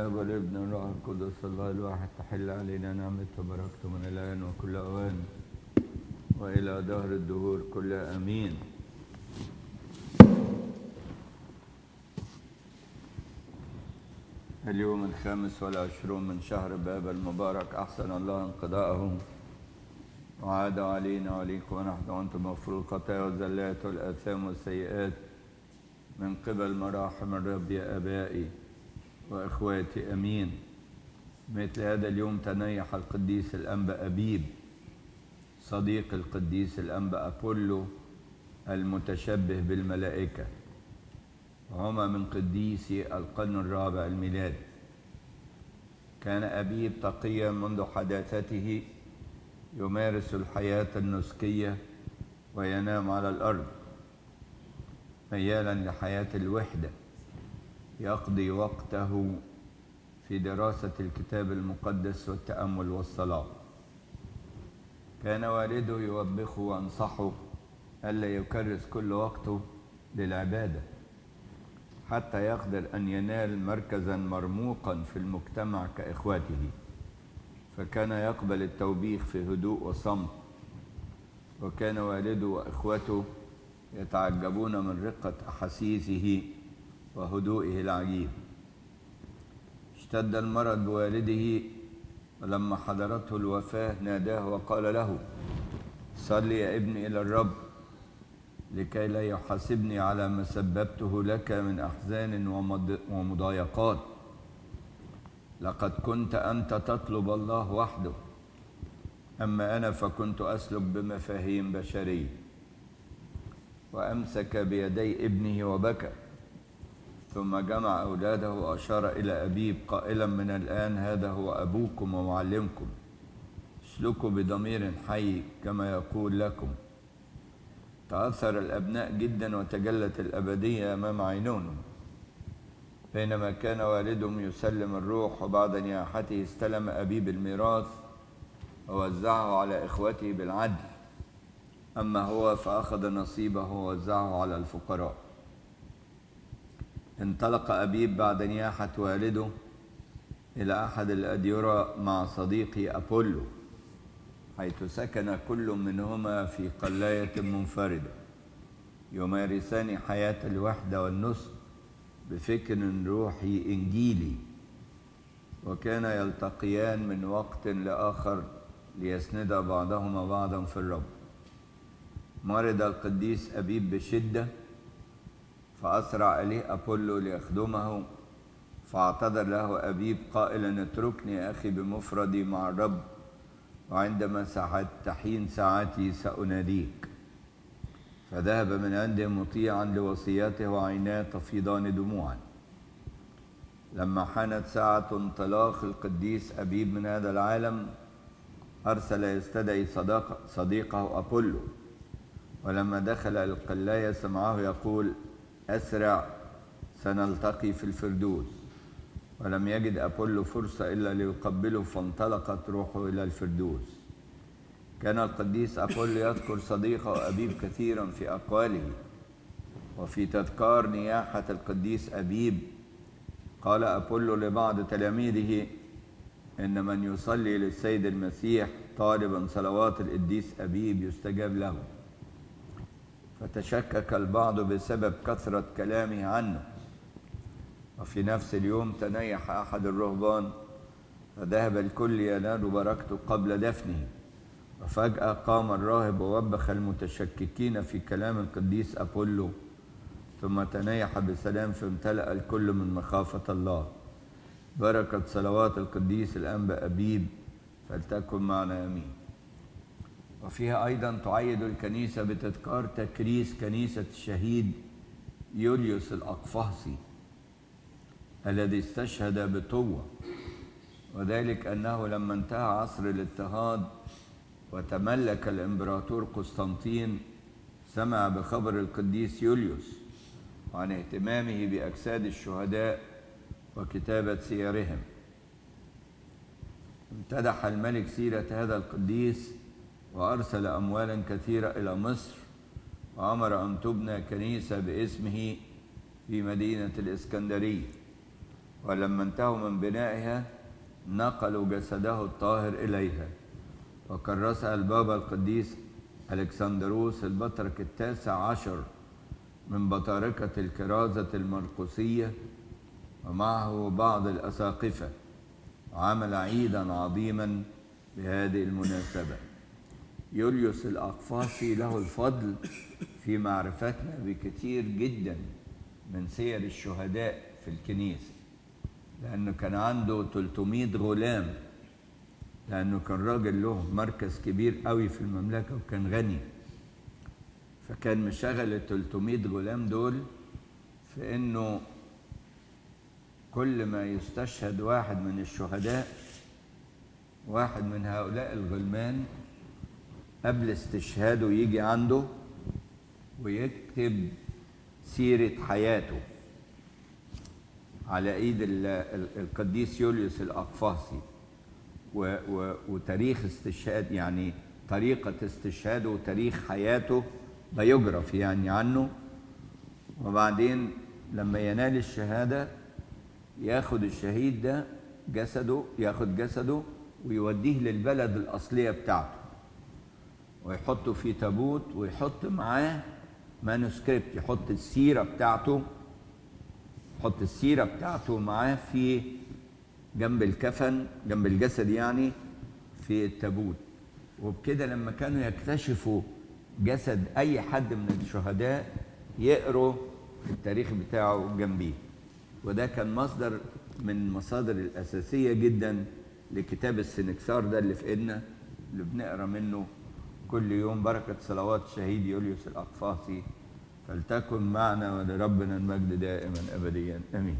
الآب والابن والروح القدس الله الواحد تحل علينا نعمته وبركته من الآن وكل أوان وإلى دهر الدهور كل آمين. اليوم 25 من شهر باب المبارك، أحسن الله انقضاءه وعاد علينا وعليكم ونحن وأنتم مغفور الخطايا والزلات والآثام والسيئات من قبل مراحم الرب يا آبائي وإخواتي أمين. مثل هذا اليوم تنيح القديس الأنبا أبيب صديق القديس الأنبا أبولو المتشبه بالملائكة، وهما من قديسي القرن الرابع الميلادي. كان أبيب تقيا منذ حداثته، يمارس الحياة النسكية وينام على الأرض، ميالا لحياة الوحدة، يقضي وقته في دراسة الكتاب المقدس والتأمل والصلاة. كان والده يوبخه وينصحه ألا يكرس كل وقته للعبادة حتى يقدر أن ينال مركزا مرموقا في المجتمع كإخواته، فكان يقبل التوبيخ في هدوء وصمت. وكان والده وإخوته يتعجبون من رقة أحاسيسه وهدوئه العجيب. اشتد المرض بوالده، ولما حضرته الوفاة ناداه وقال له: صل يا ابني إلى الرب لكي لا يحاسبني على ما سببته لك من أحزان ومضايقات. لقد كنت أنت تطلب الله وحده، أما أنا فكنت أسلك بمفاهيم بشرية. وأمسك بيدي ابنه وبكى، ثم جمع أولاده وأشار إلى أبيب قائلا: من الآن هذا هو أبوكم ومعلمكم، اسلكوا بضمير حي كما يقول لكم. تأثر الأبناء جدا وتجلت الأبدية أمام عينهم. بينما كان والدهم يسلم الروح، وبعد نياحته استلم أبيب الميراث ووزعه على إخوته بالعدل، أما هو فأخذ نصيبه ووزعه على الفقراء. انطلق أبيب بعد نياحة والده إلى أحد الأديرة مع صديقي أبولو، حيث سكن كل منهما في قلاية منفردة، يمارسان حياة الوحدة والنصح بفكر روحي إنجيلي، وكان يلتقيان من وقت لآخر ليسند بعضهما بعضا في الرب. مرض القديس أبيب بشدة، فأسرع إليه أبولو ليخدمه، فاعتذر له أبيب قائلا: اتركني يا أخي بمفردي مع الرب، وعندما تحين ساعتي سأناديك. فذهب من عنده مطيعا لوصيته وعيناه تفيضان دموعا. لما حانت ساعة انطلاق القديس أبيب من هذا العالم، أرسل يستدعي صديقه أبولو، ولما دخل القلاية سمعه يقول: أسرع، سنلتقي في الفردوس. ولم يجد أبولو فرصة إلا ليقبله، فانطلقت روحه إلى الفردوس. كان القديس أبولو يذكر صديقه أبيب كثيرا في أقواله. وفي تذكار نياحة القديس أبيب قال أبولو لبعض تلاميذه: إن من يصلي للسيد المسيح طالبا صلوات القديس أبيب يستجاب له. فتشكك البعض بسبب كثرة كلامه عنه. وفي نفس اليوم تنيح أحد الرهبان، فذهب الكل ينال بركته قبل دفنه. وفجأة قام الراهب ووبخ المتشككين في كلام القديس أبولو، ثم تنيح بسلام، فامتلأ الكل من مخافة الله. بركة صلوات القديس الأنبا أبيب فلتكن معنا آمين. وفيها أيضا تعيد الكنيسة بتذكار تكريس كنيسة الشهيد يوليوس الأقفاصي الذي استشهد بطوة، وذلك أنه لما انتهى عصر الاضطهاد وتملك الإمبراطور قسطنطين، سمع بخبر القديس يوليوس وعن اهتمامه بأجساد الشهداء وكتابة سيرهم. امتدح الملك سيرة هذا القديس وأرسل أموالا كثيرة إلى مصر، وأمر أن تبنى كنيسة باسمه في مدينة الإسكندرية. ولما انتهوا من بنائها نقلوا جسده الطاهر إليها، وكرسها البابا القديس ألكسندروس البطرك 19 من بطاركة الكرازة المرقسية ومعه بعض الأساقفة، وعمل عيدا عظيما بهذه المناسبة. يوليوس الأقفاصي له الفضل في معرفتنا بكثير جدا من سير الشهداء في الكنيسة، لأنه كان عنده 300 غلام، لأنه كان راجل له مركز كبير قوي في المملكة وكان غني، فكان مشغل 300 غلام دول في إنه كل ما يستشهد واحد من الشهداء، واحد من هؤلاء الغلمان قبل استشهاده يجي عنده ويكتب سيرة حياته على ايد القديس يوليوس الأقفاصي، وتاريخ استشهاد، يعني طريقة استشهاده وتاريخ حياته، بيوجرافي يعني عنه. وبعدين لما ينال الشهادة ياخد الشهيد ده جسده، ياخد جسده ويوديه للبلد الأصلية بتاعته، ويحطه في تابوت، ويحط معاه مانوسكريبت، يحط السيرة بتاعته، يحط السيرة بتاعته معاه في جنب الكفن، جنب الجسد يعني، في التابوت. وبكده لما كانوا يكتشفوا جسد أي حد من الشهداء يقروا التاريخ بتاعه جنبيه. وده كان مصدر من المصادر الأساسية جدا لكتاب السنكسار ده اللي في ايدنا، اللي بنقرا منه كل يوم. بركة صلوات الشهيد يوليوس الأقفاصي فلتكن معنا، ولربنا المجد دائما أبديا آمين.